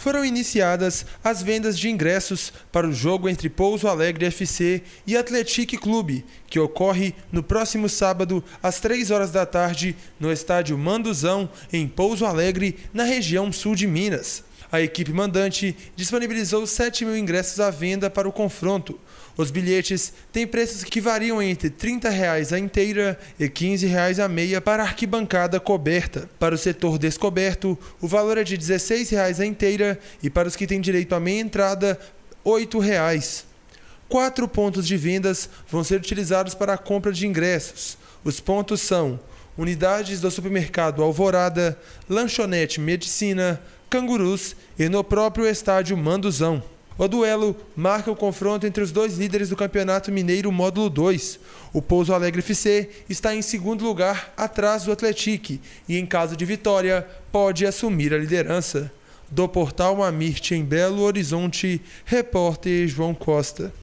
foram iniciadas as vendas de ingressos para o jogo entre Pouso Alegre FC e Atlético Clube, que ocorre no próximo sábado, às 3 horas da tarde, no estádio Manduzão, em Pouso Alegre, na região sul de Minas. A equipe mandante disponibilizou 7.000 ingressos à venda para o confronto. Os bilhetes têm preços que variam entre R$ 30 a inteira e R$ 15 a meia para a arquibancada coberta. Para o setor descoberto, o valor é de R$ 16 a inteira e para os que têm direito à meia entrada, R$ 8. 4 pontos de vendas vão ser utilizados para a compra de ingressos. Os pontos são unidades do supermercado Alvorada, lanchonete Medicina, Cangurus e no próprio estádio Manduzão. O duelo marca o confronto entre os dois líderes do Campeonato Mineiro Módulo 2. O Pouso Alegre FC está em segundo lugar, atrás do Atlético, e em caso de vitória, pode assumir a liderança. Do portal Amirte em Belo Horizonte, repórter João Costa.